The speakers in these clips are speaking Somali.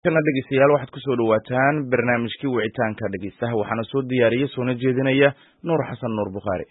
kana dhegeystayaal waxaad kusoo dhawaataan barnaamijkii wicitaanka dhegeystaha waxaana soo diyaariyey soona jeedinaya Nuur Xasan Nuur Bukhari.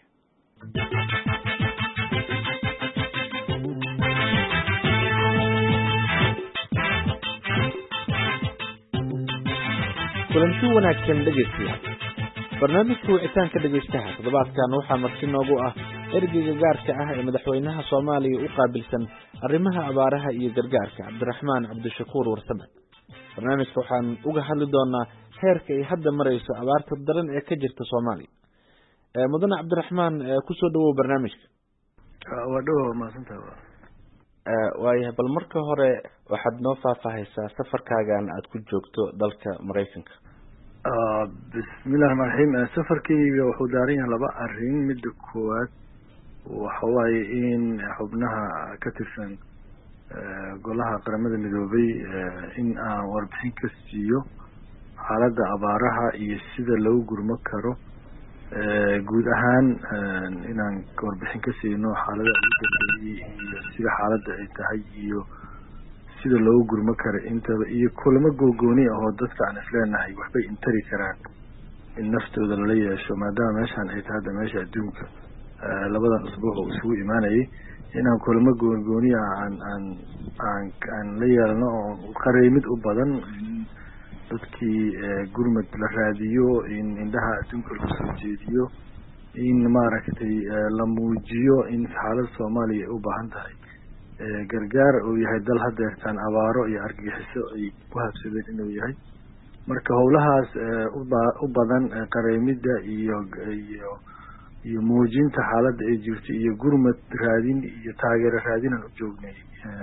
kulanti wanaagsan dhegeystayaal barnaamijka wicitaanka dhegeystaha toddobaadkan waxaa marti noogu ah ergeyga gaarka ah ee madaxweynaha Soomaaliya u qaabilsan arrimaha abaaraha iyo gargaarka Cabdiraxmaan Cabdishakuur Warsame. barnaamijka waxaan uga hadli doonaa heerka ay hadda marayso abaarta daran ee ka jirta Soomaaliya. mudane Cabdiraxmaan ku soo dhawow barnaamijka. waa dhawow maasantahay. waayahay bal marka hore waxaad noo faahfaahaysaa safarkaagan aad ku joogto dalka Mareykanka. bismillaahir rahmaanir rahiim. safarkayga wuxuu daaran yahay laba arrin. midda koowaad waxa waaye in xubnaha ka tirsan golaha qaramada midoobay in aan warbixin ka siiyo xaaladda abaaraha iyo sida lagu gurmo karo guud ahaan inaan warbixin ka siino xaaladda ugu dambeeyay iyo sida xaaladda ay tahay iyo sida lagu gurmo karo intaba iyo kulamo gooni ah oo dadka aan isleenahay waxbay intari karaan in naftooda lala yeesho maadaama meeshaan ay tahay hadda meesha adduunka labadan usbuuc oo isugu imaanayay inaan kulamo gooni ah aan la yeelno oo qareemid u badan dadkii gurmad la raadiyo in indhaha adduunka lagu soo jeediyo in maaragtay la muujiyo in xaaladda Soomaaliya ay u baahan tahay gargaar uu yahay dal hadeertaan abaaro iyo argagixiso ay ku habsadeen inuu yahay. marka howlahaas u badan qareemida iyo muujinta xaaladda ay jirto iyo gurmad raadin iyo taageero raadin aan u joognay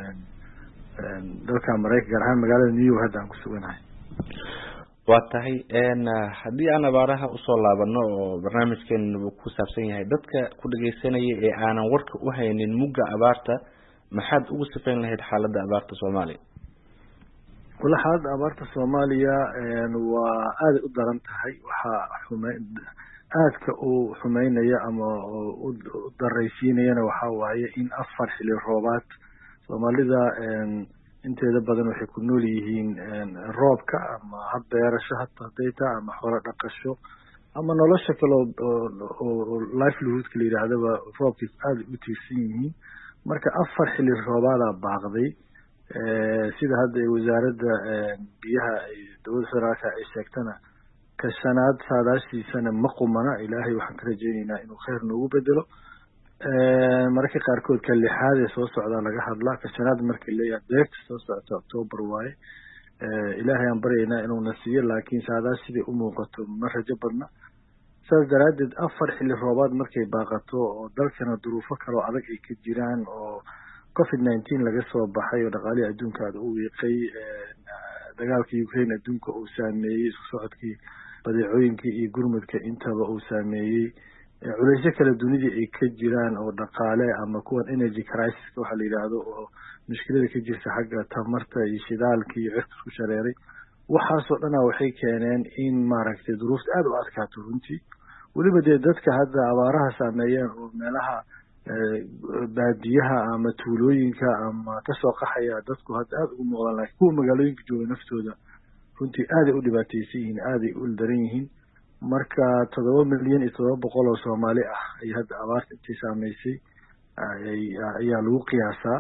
dalka Mareykanka gaar ahaan magaalada New York hadda aan ku suganahay. waa tahay haddii aan abaaraha usoo laabano oo barnaamijkeena ku saabsan yahay dadka ku dhageysanaya ee aanan warka u haynin mugga abaarta maxaad ugu sifayn lahayd xaaladda abaarta Soomaaliya? wala xaaladda abaarta Soomaaliya waa aad u daran tahay. waxa aadka uu xumeynaya ama u daraysiinayana waxa waaye in 4 xilli roobaad Soomaalida inteeda badan waxay ku nool yihiin roobka ama hab beerasho haddayta ama xoolo dhaqasho ama nolosha kale oo livelihood la yiraahdo roobka aad u tiirsan yihiin. marka 4 xilli roobaada baaqday sida hadda wasaaradda biyaha dowladda federaalka ay sheegtana ka shanaad saadaashiisana ma qumana. ilaahay waxaan ka rajaynaynaa inuu khayr noogu bedelo. marka qaarkood ka lixaad ee soo socda laga hadlaa ka shanaad markii leeyahay deerta soo socota October waaye. ilaahay aan baryaynaa inuu nasiyo laakiin saadaas sidii u muuqato ma rajo badna. saas daraadeed 4 xilli roobaad markay baaqato oo dalkana duruufo kale oo adag ay ka jiraan oo COVID-19 laga soo baxay oo dhaqaalihi adduunka aad u wiiqay dagaalka Ukraine adduunka uu saameeyay isku socodkii badeecooyinkii iyo gurmadka intaba uu saameeyay culaysyo kala dunida ay ka jiraan oo dhaqaale ama kuwan energy crisis waxa la yiraahdo oo mushkilada ka jirta xagga tamarta iyo shidaalka iyo cirka isku shareeray. waxaasoo dhan waxay keeneen in maaragtay duruufta aad u adkaato runtii. weliba dadka hadda abaaraha saameeyeen oo meelaha baadiyaha ama tuulooyinka ama kasoo qaxaya dadku hadda aad ugu muuqdaan laakiin kuwa magaalooyinka jooga naftooda runtii aad ay u dhibaataysan yihiin aad ay u daran yihiin. marka 7,700,000 oo Soomaali ah ay hadda abaarta intay saameysay ayaa lagu qiyaasaa.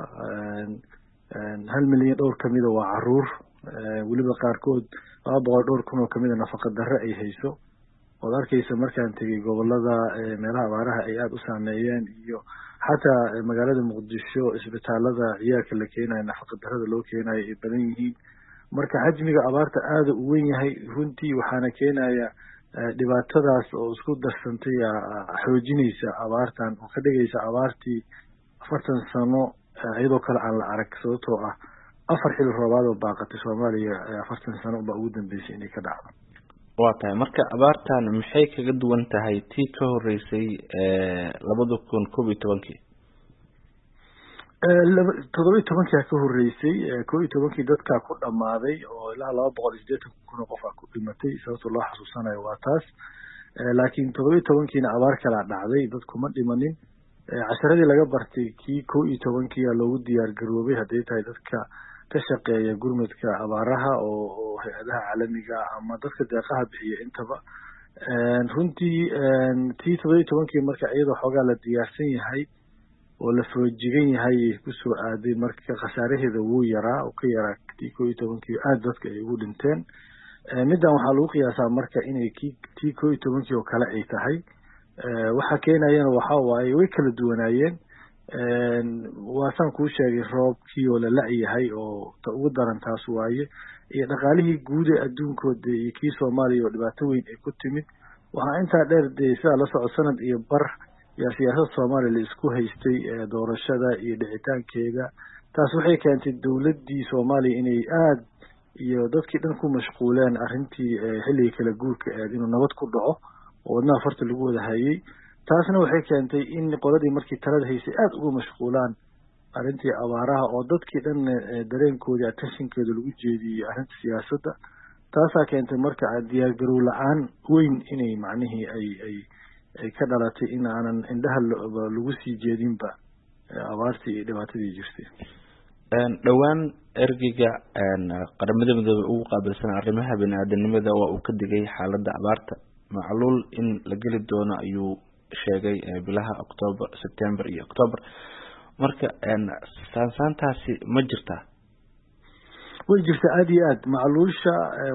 1 milyan dhowr kamid ah waa caruur. weliba qaarkood 200 dhowr kun oo kamid ah nafaqa darro ay hayso. oo arkaysa markaan tagay gobolada meelaha abaaraha ay aad u saameeyeen iyo xataa magaalada Muqdisho isbitaalada ciyaalka la keenayo nafaqa darrada loo keenayo ay badan yihiin. marka xajmiga abaarta aad u weyn yahay runtii waxaana keenaya dhibaatadaas oo isku darsantay xoojinaysa abaartan oo ka dhigaysa abaartii 40 sano iyadoo kale aan la arag sababtoo ah 4 xilli roobaad oo baaqatay Soomaaliya 40 sano ba ugu dambeysay inay ka dhacdo. waa tahay marka abaartan maxay kaga duwan tahay tii ka horeysay 2011 17 ka horeysay 11 dadka ku dhamaaday oo ilaa 280 kun oo qof ku dhimatay sababtoo loo xasuusanayo waa taas. laakiin 17kiina abaar kala dhacday dadku ma dhimanin. casharadii laga bartay kii 11 loogu diyaar garoobay haday tahay dadka ka shaqeeya gurmadka abaaraha oo hay-adaha caalamiga ama dadka deeqaha bixiya intaba runtii tii 17 marka iyadoo xoogaa la diyaarsan yahay oo la foojigan yahay kusoo aaday marka khasaaraheeda wuu yaraa oo ka yaraa tii 11 aad dadka ay ugu dhinteen middan waxaa lagu qiyaasaa marka inay tii 11 oo kale ay tahay waxa keenayana waxa waaye way kala duwanaayeen waasaan kuu sheegay roobkii oo la la-yahay oo ta ugu daran taas waaye iyo dhaqaalihii guud ee adduunkooda iyo kii Soomaaliya oo dhibaato weyn ay ku timid waxaa intaa dheer dee sidaa la socod sanad iyo bar yaa siyaasadda Soomaaliya la isku haystay doorashada iyo dhicitaankeeda taas waxay keentay dowladdii Soomaaliya inay aad iyo dadkii dhan ku mashquuleen arrintii xilliga kala guurka inuu nabad ku dhaco oo wadnaha farta lagu wada hayay taasna waxay keentay in qoladii markii talada haysay aad ugu mashquulaan arrintii abaaraha oo dadkii dhan dareenkoodii attentionkeeda lagu jeediyey arrinta siyaasadda taasaa keentay marka diyaar garow la-aan weyn inay macnihii ay ka dhalatay in aanan indhaha lagu sii jeedinba abaartii iyo dhibaatadii jirtay dhowaan ergeyga qaramada midoobay ugu qaabilsan arrimaha bini'aadanimada waa uu ka digay xaaladda abaarta macluul in la geli doono ayuu sheegay bilaha October, September iyo October marka saantaasi ma jirtaa way jirtaa aad iyo aad macluusha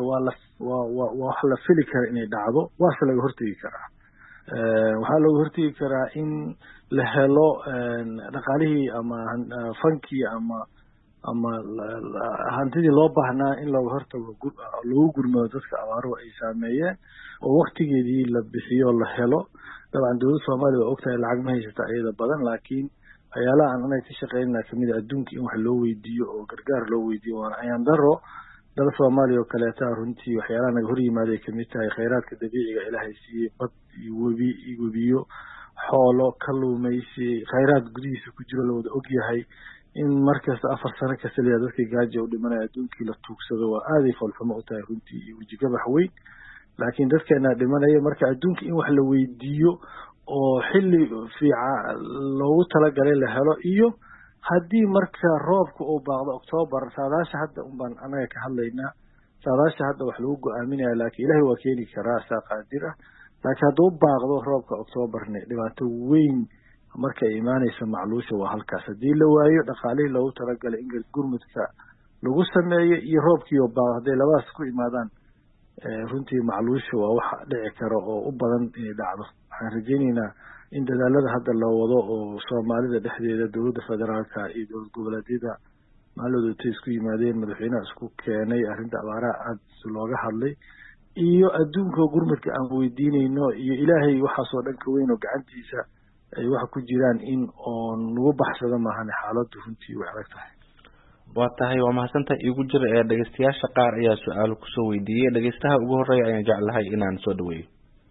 waa wax la fili kara inay dhacdo waase laga hortegi karaa waxaa looga hortegi karaa in la helo dhaqaalihii ama fankii ama hantidii loo baahnaa in looga hortago lagu gurmado dadka abaaruhu ay saameeyeen oo waktigeedii la bixiyo la helo dabcan dowladda Soomaaliya waa ogtahay lacag ma haysata iyada badan laakiin waxyaalaha aan anay ka shaqeynaa kamid ah adduunka in wax loo weydiiyo oo gargaar loo weydiiyo waana ayaan daro dal Soomaaliya oo kaleeta runtii waxyaalaha naga hor yimaaday kamid tahay kheyraadka dabiiciga Ilaahay siiyey bad iyo webiyo xoolo kalluumaysi kheyraad gudihiisa ku jiro la wada ogyahay in markasta 4 sano ka saliya dadka gaajo u dhimanaya adduunkii la tuugsado waa aad ay falxumo u tahay runtii iyo wajigabax weyn laakiin dadkeena dhimanaya marka adduunka in wax la weydiiyo oo xilli fiican loogu talagalay la helo iyo haddii marka roobka uu baaqdo October saadaasha hadda baan anaga ka hadlaynaa saadaasha hadda wax lagu go'aaminayaa laakiin Ilaahay waa keeni karaa saa qaadir ah laakiin hadduu baaqdo roobka October-ne dhibaato weyn marka ay imaanayso macluusha waa halkaas haddii la waayo dhaqaalihii loogu talagalay in gurmadka lagu sameeyo iyo roobkii oo baaqdo hadday labadaas ku imaadaan runtii macluusha waa wax dhici karo oo u badan inay dhacdo waxaan rajaynaynaa in dadaalada hadda la wado oo Soomaalida dhexdeeda dowladda federaalka iyo dowlad goboleedyada maalooda isku yimaadeen madaxweynaha isku keenay arrinta abaaraha aad looga hadlay iyo adduunka gurmadka aan weydiinayno iyo Ilaahay waxaasoo dhan ka weyn oo gacantiisa ay wax ku jiraan in oon lagu baxsado maahan xaaladdu runtii way adag tahay waa tahay waa mahadsantahay igu jir dhageystayaasha qaar ayaa su'aalo ku soo weydiiyay dhageystaha ugu horeeya ayaan jeclahay inaan soo dhaweeyo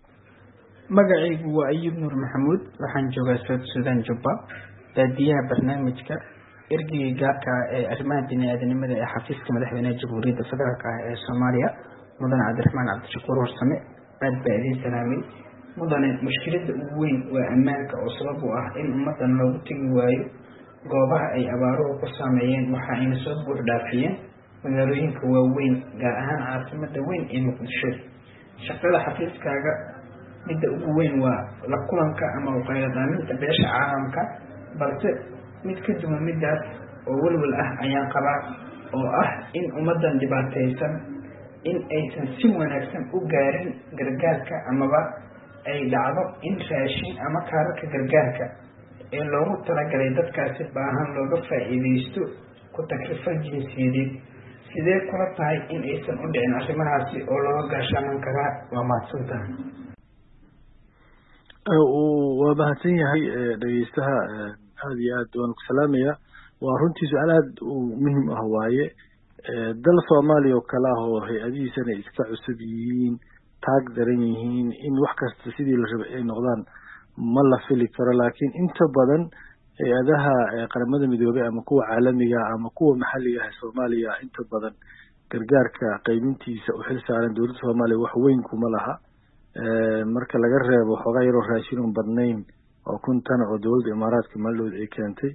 magacaygu waa Ayub Nuur Maxamuud waxaan joogaa South Sudan Juba daadiyaha barnaamijka ergeyga gaarka ee arrimaha bini'aadanimada ee xafiiska madaxweynaha Jamhuuriyadda Federaalka ee Soomaaliya mudane Cabdiraxmaan Cabdishakuur Warsame aad baa idin salaamay mudane mushkiladda ugu weyn waa ammaanka oo sabab u ah in ummadan loogu tegi waayo goobaha ay abaaruhu ku saameeyeen waxa ayna soo buux dhaafiyeen magaalooyinka waaweyn gaar ahaan caasimadda weyn ee Muqdisho shaqada xafiiskaaga midda ugu weyn waa la kulanka ama u qayladaaminta beesha caalamka balse mid ka duwan midaas oo walwal ah ayaan qabaa oo ah in ummadan dhibaataysan in aysan si wanaagsan u gaarin gargaarka amaba ay dhacdo in raashin ama kaararka gargaarka ee loogu talagalay dadkaasi baahan looga faa'iideysto ku takrifal jinsiyadeed sidee kula tahay in aysan u dhicin arrimahaasi oo looga gaashaaman karaa waa mahadsantahay waa mahadsan yahay dhageystaha aad iyo aad waan ku salaamaya waa runtii su-aal aad u muhiim ah waaye dal Soomaaliya oo kale ah oo hay-adihiisana iska cusub yihiin taag daran yihiin in wax kasta sidii la rabay ay noqdaan ma la fili karo laakiin inta badan hay-adaha qaramada midoobay ama kuwa caalamiga ama kuwa maxalliga ah Soomaaliya inta badan gargaarka qaybintiisa u xil saaran dowladda Soomaaliya wax weyn kuma laha marka laga reebo xogaa yaroo raashin badnayn oo 10 tan oo dowladda Imaaraadka maalooda ay keentay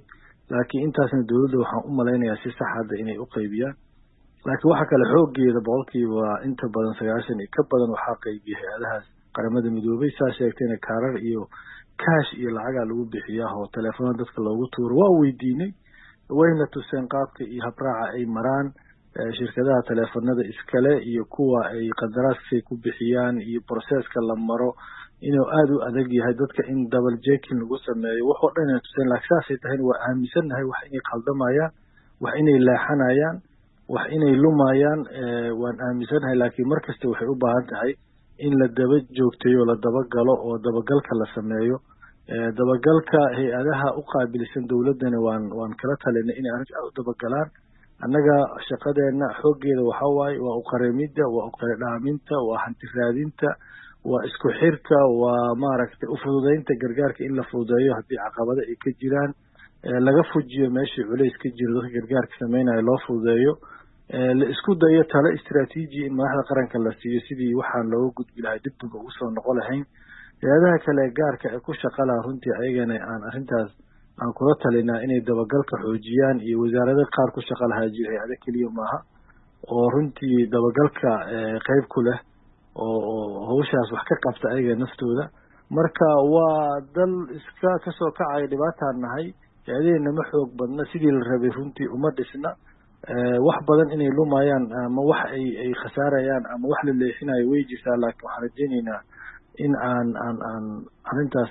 laakiin intaasna dowladda waxaan u malaynayaa si sax hadda inay u qaybiyaan laakiin waxa kale xoogeeda boqolkiiba inta badan 90 iyo ka badan waxaa qaybiya hay-adahaas qaramada midoobay saa sheegtayna kaarar iyo kaash iyo lacagaa lagu bixiyaa oo telefoonada dadka loogu tuuro waa weydiinay wayna tuseen qaabka iyo habraaca ay maraan shirkadaha telefoonada iskale iyo kuwa ay qandaraaskay ku bixiyaan iyo processka la maro inuu aad u adag yahay dadka in double checking lagu sameeyo waxoo dhan ay tuseen laakiin saasay tahay waa aaminsanahay wax inay qaldamayaan wax inay leexanayaan wax inay lumayaan waan aaminsanahay laakiin markasta waxay u baahan tahay in la daba joogteeyo la daba galo oo dabagalka la sameeyo dabagalka hay-adaha u qaabilsan dowladdana waan kala talinay inay arrinta u dabagalaan annaga shaqadeena xoogeeda waxa waaye waa u qareemidda waa u qare dhaaminta waa hanti raadinta waa isku xirka waa maaragtay u fududeynta gargaarka in la fududeeyo haddii caqabado ay ka jiraan laga fujiyo meeshii culays ka jiro dadka gargaarka sameynaya loo fududeeyo la isku dayo talo istiraatiiji in madaxda qaranka la siiyo sidii waxaan looga gudbi lahay dibdib ugu soo noqon lahayn hay-adaha kale gaarka ee ku shaqalaha runtii ayagana aan arrintaas aan kula talinaa inay dabagalka xoojiyaan iyo wasaarada qaar ku shaqa lahaa jira hay-ada keliya maaha oo runtii dabagalka qayb ku leh oo hawshaas wax ka qabta ayaga naftooda marka waa dal iska kasoo kacaya dhibaataan nahay hay-adaheenna ma xoog badna sidii la rabay runtii uma dhisna wax badan inay lumayaan ama wax ay khasaarayaan ama wax la leexinayo way jirtaa laakiin waxaan rajaynaynaa in aan arrintaas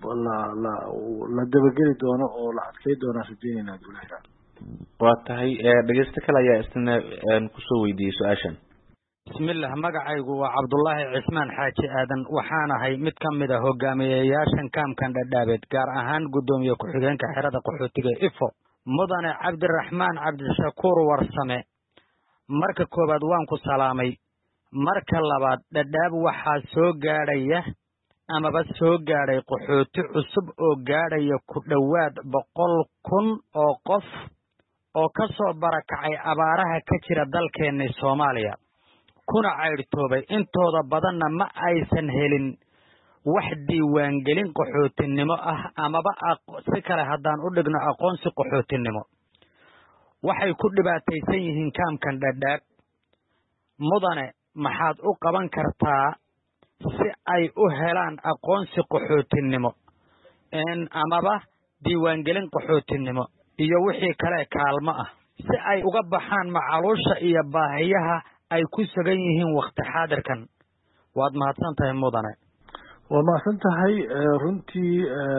la dabageli doono oo la adkay doonaan rajaynaynaa dowladda waa tahay dhegeysto kale ayaa isna kusoo weydiiyey su-aashan bismillah magacaygu waa cabdullaahi cismaan xaaji aadan waxaanahay mid ka mid a hogaamiyeyaashan kaamkan dhadhaabeed gaar ahaan guddoomiye ku-xigeenka xerada qaxootiga ifo mudane cabdiraxmaan cabdishakuur warsame marka koowaad waan ku salaamay marka labaad dhadhaab waxaa soo gaadhaya amaba soo gaadhay qaxooti cusub oo gaadhaya ku dhowaad 100,000 oo qof oo ka soo barakacay abaaraha ka jira dalkeenna Soomaaliya kuna cayrtoobay intooda badanna ma aysan helin wax diiwaangelin qaxootinimo ah amaba si kale haddaan u dhigno aqoonsi qaxootinimo waxay ku dhibaataysan yihiin kaamkan dhadhaab mudane maxaad u qaban kartaa si ay u helaan aqoonsi qaxootinimo amaba diiwaangelin qaxootinimo iyo wixii kale kaalmo ah si ay uga baxaan macaluusha iyo baahiyaha ay ku sugan yihiin waqti xaadirkan waad mahadsan tahay mudane waa mahadsan tahay runtii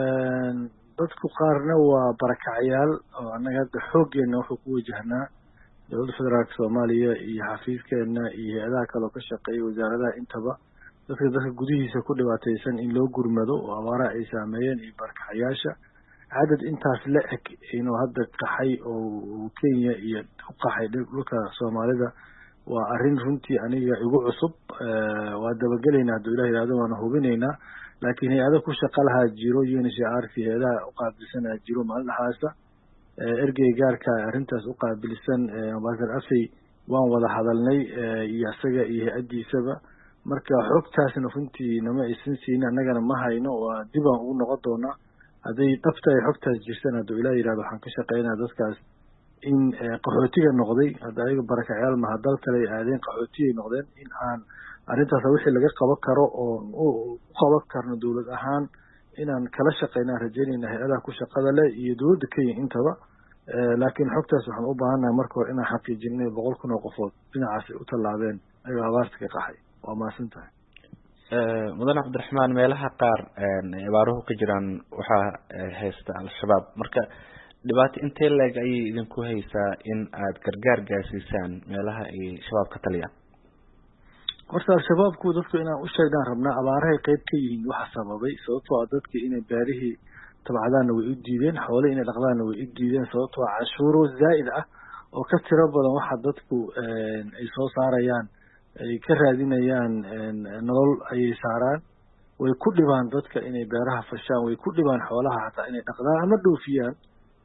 dadku qaarna waa barakacayaal oo annaga hadda xooggeena wuxuu ku wajahnaa dowladda federaalka Soomaaliya iyo xafiiskeena iyo hay-adaha kale oo ka shaqeeya wasaaradaha intaba dadka gudihiisa ku dhibaataysan in loo gurmado oo abaaraha ay saameeyeen iyo barakacayaasha cadad intaas la eg inuu hadda qaxay oo Kenya iyo u qaxay dhulka Soomaalida waa arrin runtii aniga igu cusub waa dabagelaynaa hadduu ilaah yiraahdo waana hubinaynaa laakiin hay-ada ku shaqa lahaa jiro UNHCR hay-adaha u qaabilsanaa jiro maalmahaasa ergey gaarka arrintaas u qaabilsan Ambassador Afey waan wada hadalnay iyo isaga iyo hay-adiisaba marka xogtaasna runtii nama aysan siin annagana ma hayno waa dib aan ugu noqon doonaa hadday dhabta ay xogtaas jirsan hadduu ilaah yiraahdo waxaan ka shaqeynaa dadkaas in qaxootiga noqday hadda ayaga barakacayaal maha dal kale ay aadeen qaxootiyay noqdeen in aan arrintaas wixii laga qaban karo oo u qaban karno dowlad ahaan inaan kala shaqeynaa rajaynayna hay-adaha ku shaqada leh iyo dowladda Kenya intaba laakiin xogtaas waxaan u baahanahay marka hore inaan xaqiijinay 100,000 oo qofood dhinacaas ay u tallaabeen ayagoo abaarta ka qaxay waa mahadsan tahay mudane cabdiraxmaan meelaha qaar abaaruhu ka jiraan waxaa haysta al-shabaab marka dhibaato intee leeg ayay idinku haysaa in aad gargaar gaarsiisaan meelaha ay shabaab ka taliyaan horta al-shabaabku dadku inaan u sheegnaan rabnaa abaarahay qayb ka yihiin waxa sababay sababtoo ah dadka inay beerihii tabcadaanna way u diideen xoole inay dhaqdaanna way u diideen sababtoo ah cashuuro zaa'id ah oo ka tiro badan waxa dadku ay soo saarayaan ay ka raadinayaan nolol ayay saaraan way ku dhibaan dadka inay beeraha fashaan way ku dhibaan xoolaha xataa inay dhaqdaan ama dhoofiyaan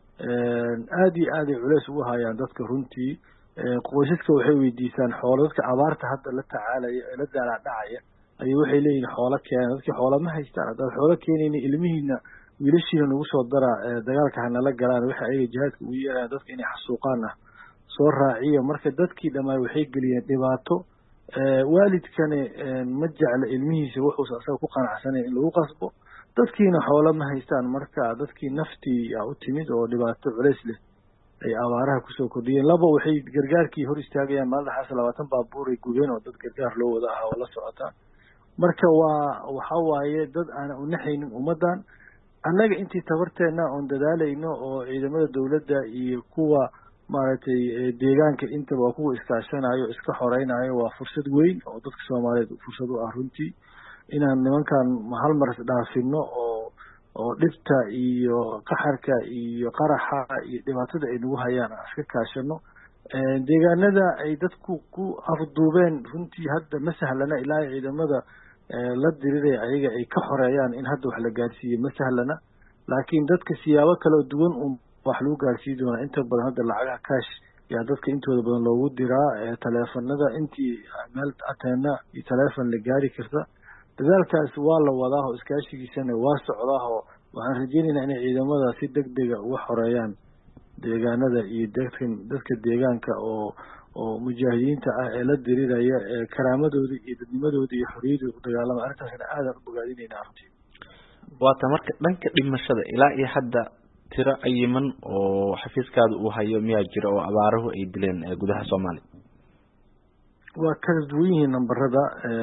aad iyo aad ay culays ugu hayaan dadka runtii qoysaska waxay weydiisaan xoolo dadka abaarta hadda la tacaalaya la daala dhacaya ayay waxay leeyihiin xoolo keenan dadkii xoolo ma haystaan haddaad xoolo keenayna ilmihiina wiilashiina nagu soo dara dagaalka hanala galaan waxa ayaga jihaadka ugu yeeraan dadka inay xasuuqaan ah soo raaciya marka dadkii dhammaan waxay geliyeen dhibaato waalidkani ma jecla ilmihiisa wuxuusa asaga ku qanacsanayn in lagu qasbo dadkiina xoolo ma haystaan marka dadkii naftii yaa u timid oo dhibaato culays leh ay abaaraha kusoo kordhiyeen laba waxay gargaarkii hor istaagayaan maaldaxaas 20 baabuur ay gubeen oo dad gargaar loo wada ahaa oo la socota marka waxa waaye dad aan u naxaynin ummadan annaga intii tabarteena oon dadaalayno oo ciidamada dawladda iyo kuwa maaragtay deegaanka intaba waa kuwa iskaashanayo iska xoreynayo waa fursad weyn oo dadka Soomaaliyeed fursad u ah runtii inaan nimankan hal mar dhaafino oo dhibta iyo qaxarka iyo qaraxa iyo dhibaatada ay nagu hayaan iska kaashano deegaanada ay dadku ku afduubeen runtii hadda ma sahlana ilaa ciidamada la diriray ayaga ay ka xoreeyaan in hadda wax la gaarsiiyo ma sahlana laakiin dadka siyaabo kala duwan wax lagu gaarsiin doona inta badan hadda lacagaha cash yaa dadka intooda badan loogu diraa taleefanada intii meel ateena iyo taleefan la gaari karta dadaalkaas waa la wadaa oo iskaashigiisana waa socdaa oo waxaan rajaynaynaa in ciidamada si degdeg ah uga xoreeyaan deegaanada iyo dadka deegaanka oo mujaahidiinta ah ee la diriraya karaamadooda iyo dadnimadooda iyo xorriyadooda u dagaalama arrintaasna aad u bogaadinaynaa runtii waata marka dhanka dhimashada ilaa iyo hadda tiro cayiman oo xafiiskaada uu hayo miyaa jira oo abaaruhu ay dileen gudaha Soomaaliya waa kala duwan yihiin nambarada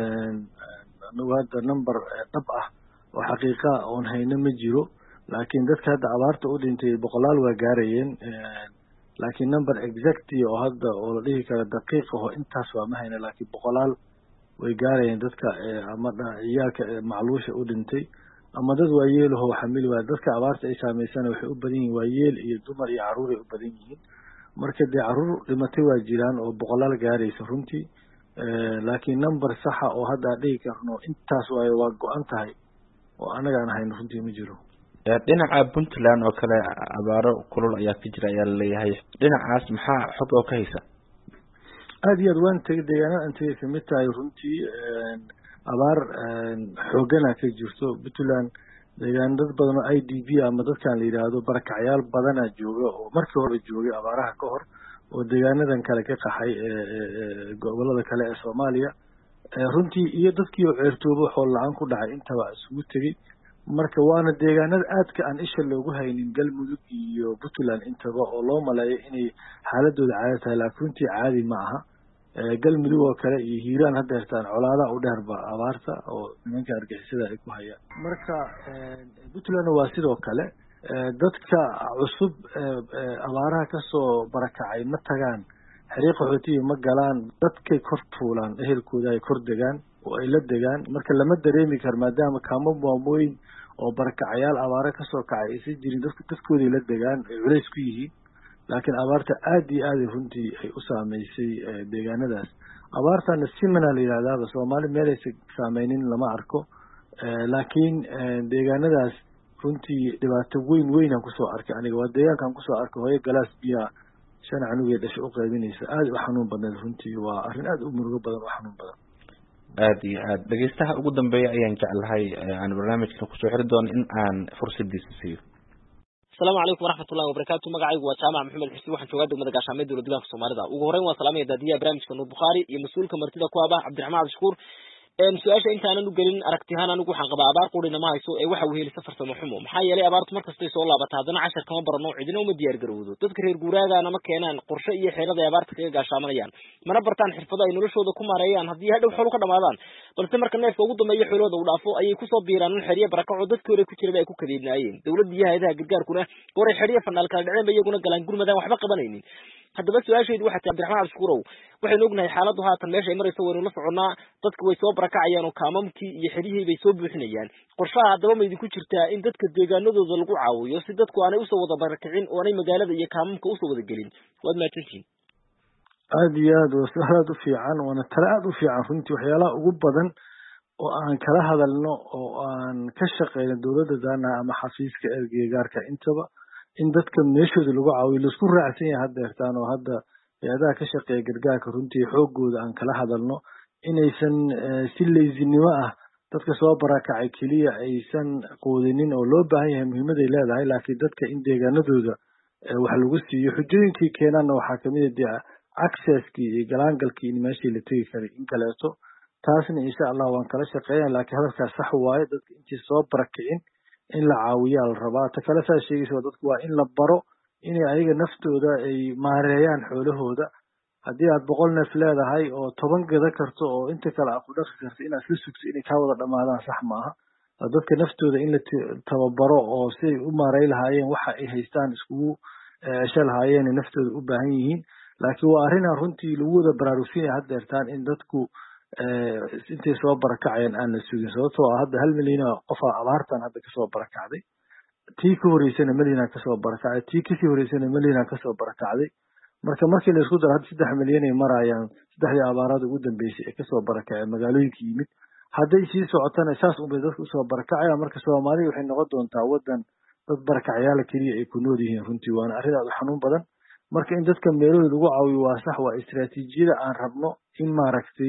anagu hadda number dhab ah oo xaqiiqa oon hayno ma jiro laakiin dadka hadda abaarta u dhintay boqolaal waa gaarayeen laakiin number exact oo hadda oo la dhihi karo daqiiq oo intaas waa ma hayno laakiin boqolaal way gaarayeen dadka ama ciyaalka macluusha u dhintay ama dad waayeelaho xamil waa dadka abaarta ay saameysana waxay u badan yihiin waayeel iyo dumar iyo caruur ay u badan yihiin marka dee caruur dhimatay waa jiraan oo boqolaal gaaraysa runtii laakiin number saxa oo hadda dhihi karno intaas waa go'an tahay oo anaga aan hayno runtii ma jiro dhinaca Puntland oo kale abaaro kulul ayaa ka jira ayaa leeyahay dhinacaas maxaa xog oo ka haysa aad iyo aad waan tagay deegaanada intay kamid tahay runtii abaar xoogana ka jirto Puntland deegaan dad badan oo IDP ama dadkan la yiraahdo barakacyaal badana jooga oo markii hore joogay abaaraha ka hor oo deegaanadan kale ka qaxay gobolada kale ee Soomaaliya runtii iyo dadkii oo ceertoobo xool la'aan ku dhacay intaba isugu tagay marka waana deegaanada aadka aan isha loogu haynin Galmudug iyo Puntland intaba oo loo maleeyo inay xaaladooda caadi tahay laakiin runtii caadi ma aha Galmudug oo kale iyo Hiiraan hadda heertaan colaadaha u dheerba abaarta oo nimanka argixisada ay ku hayaan marka Puntland waa sidoo kale dadka cusub abaaraha ka soo barakacay ma tagaan xiriiq qaxootiga ma galaan dadkay kor tuulaan ehelkooda ay kor degaan oo ay la degaan marka lama dareemi karo maadaama kaamo waaweyn oo barakacayaal abaara ka soo kacay aysan jirin dadkooday la degaan ay culays ku yihiin laakiin abaarta aad iyo aad runtii ay u saameysay deegaanadaas abaartana simana la yiraahdaa Soomaali meel ay saameynin lama arko laakiin deegaanadaas runtii dhibaato weyn aan ku soo arkay aniga waa deegaankan ku soo arkay hooyo galaas biya shan canugeed dhashay u qaybinaysa aad u xanuun badan runtii waa arrin aad u murugo badan oo xanuun badan aad iyo aad dhageystaha ugu dambeeya ayaan jeclahay aan barnaamijka ku soo xiri doono in aan fursadiisa siiyo السلام عليكم ورحمة الله وبركاته مقاعي وجامع محمد حسين وحن شواد ومدى قاشامي دولة دولة في الصومالية وقو هورين وسلامي دادية برامج كنو بخاري يمسؤول كمرتدى كوابا عبد الرحمن عبد الشكور su-aasha intaana u gelin aragtihaan anigu waxaan qabaa abaar qurina ma hayso ee waxa weeyay safar samaxumo maxaa yeelay abaartu markastay soo laabataa hadana 10 kama barano cidina uma diyaar garowdo dadka reer guuraagana ma keenaan qorshe iyo xeelada abaarta kaga gaashaamanayaan mana bartaan xirfado ay noloshooda ku maareeyaan haddii hadhow xoolo ka dhamaadaan balse marka neefka ugu dambeeyo xoolooda uu dhaafo ayay ku soo biiraan xiriye barakaco dadkii hore ku jiray ay ku kadeednaayeen dawladda iyo hay'adaha gargaarkuna hore xiriye fanaal kala dhaceen iyaguna galaan gurmadaan waxba qabanaynin haddaba su-aasheedu waxaa tahay Cabdiraxmaan Cabdishakuurow waxaynu ognahay xaaladdu haatan meesha ay marayso waynu la soconaa dadku way soo barakacayaan oo kaamamkii iyo xerihii bay soo buuxinayaan qorshaha haddaba ma idinku jirtaa in dadka deegaanadooda lagu caawiyo si dadku aanay usoo wada barakicin oo aanay magaalada iyo kaamamka usoo wada gelin waad mahadsantihiin aad iyo aad waa su-aal aad u fiican waana talo aad u fiican runtii waxyaalaha ugu badan oo aan kala hadalno oo aan ka shaqeyno dowladda daana ama xafiiska ergeyga gaarka intaba in dadka meeshooda lagu caawiyo la isku raacsan yahay hadda hertaan oo hadda hay'adaha ka shaqeeya gargaarka runtii xoogooda aan kala hadalno inaysan si leesinimo ah dadka soo barakacay keliya aysan quudinin oo loo baahan yahay muhiimaday leedahay laakiin dadka in deegaanadooda wax lagu siiyo xujooyinkii keenaanna waxaa kamid dee accesskii iyo galaangalkii in meeshii la tegi karay in kaleeto taasna insha allah waan kala shaqeynaya laakiin hadalkaas sax waaye dadka intii soo barakicin in la caawiyaa la rabaa ta kale saa sheegaysa dadku waa in la baro inay ayaga naftooda ay maareeyaan xoolahooda haddii aad 100 neef leedahay oo 10 gada karto oo inta kale aad ku dhaqi karto inaad isla sugto inay kaa wada dhamaadaan sax maaha dadka naftooda in la tababaro oo si ay u maareey lahaayeen waxa ay haystaan iskugu cesho lahaayeen naftooda u baahan yihiin laakiin waa arrin runtii lagu wada baraarugsinaya haddeertaan in dadku intay soo barakacayaan aan la sugin sababtoo ah hadda 1 milyan oo qof abaartan hadda kasoo barakacday tii ka horeysana milyan kasoo barakacday tii kasii horeysana milyan kasoo barakacday markii la isku daro hadda 3 milyan ay marayaan saddexdii abaarada ugu dambeysay ee kasoo barakacay magaalooyinka yimid hadday sii socotana saas u bay dadku soo barakacayaan marka Soomaaliya waxay noqon doontaa wadan dad barakacayaal kaliya ay ku nool yihiin runtii waana arrin aad u xanuun badan marka in dadka meelooda lagu caawiyo waa sax waa istiraatiijiyada aan rabno in maaragtay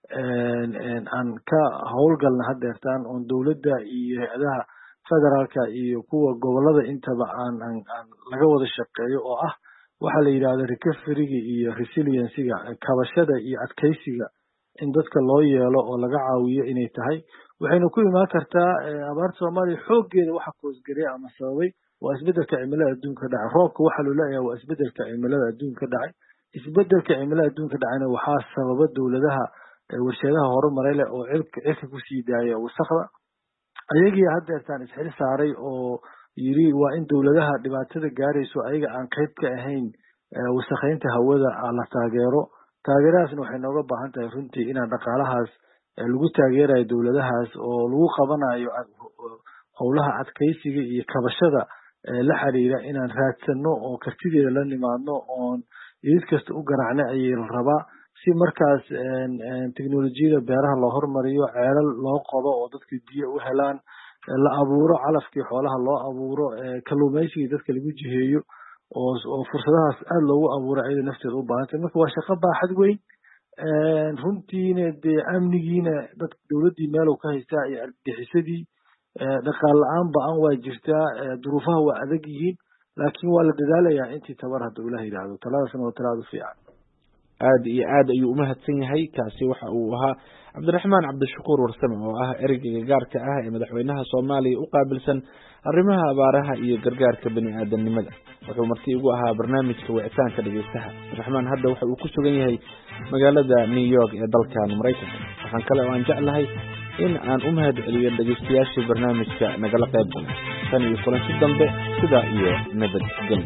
aan ka howlgalna haddeertaan oon dowladda iyo hay'adaha federaalka iyo kuwa gobolada intaba aan laga wada shaqeeyo oo ah waxa la yiraahdo recovery-ga iyo resilience-ga kabashada iyo adkeysiga in dadka loo yeelo oo laga caawiyo inay tahay waxayna ku imaan kartaa abaarta Soomaaliya xooggeeda waxa koosgaray ama sababay waa isbedelka cimilada adduunka dhacay roobka waxa loo leeyahay waa isbedelka cimilada adduunka dhacay isbedelka cimilada adduunka dhacayna waxaa sababa dawladaha warshadaha horumaray leh oo cirka ku sii daaya wasaqda ayagii haddeertaan isxil saaray oo yiri waa in dawladaha dhibaatada gaarayso ayaga aan qayb ka ahayn wasaqeynta hawada la taageero taageeradaasna waxay nooga baahan tahay runtii inaan dhaqaalahaas lagu taageerayo dawladahaas oo lagu qabanayo howlaha adkeysiga iyo kabashada la xiriira inaan raadsano oo kartideeda la nimaadno oon iyad kasta u garaacno ayay la rabaa si markaas teknolojiyada beeraha loo hormariyo ceelal loo qodo oo dadka biyo u helaan la abuuro calafkii xoolaha loo abuuro kalluumaysiga dadka lagu jiheeyo oo fursadahaas aad loogu abuuro ayada nafteeda u baahantay marka waa shaqo baaxad weyn runtiina dee amnigiina dad dawladdii meel ka haystaa iyo argagixisadii dhaqaale la'aan ba'an waa jirtaa duruufaha waa adag yihiin laakiin waa la dadaalayaa intii tabar hadda ula yiraahdo taladaasna waa talaad u fiican aad iyo aad ayuu u mahadsan yahay kaasi waxa uu ahaa Cabdiraxmaan Cabdishakuur Warsame oo ah ereyga gaarka ah ee madaxweynaha Soomaaliya u qaabilsan arrimaha abaaraha iyo gargaarka bini'aadanimada wuxuu martii ugu ahaa barnaamijka wicitaanka dhageystaha Cabdiraxmaan hadda waxa uu ku sugan yahay magaalada New York ee dalka Mareykanka waxaan kale oo aan jeclahay in aan u mahadceliyo dhageystayaashii barnaamijka nagala qayb galay tan iyo kulanti dambe sida iyo nabadgelyo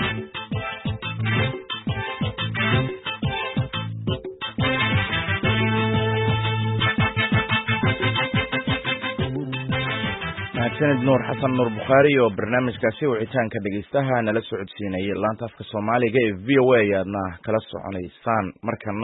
sanad nuur xasan nuur Bukhari oo barnaamijkaasi wicitaanka dhageystaha nala socodsiinayay laanta afka Soomaaliga ee VOA aadna kala soconaysaan markan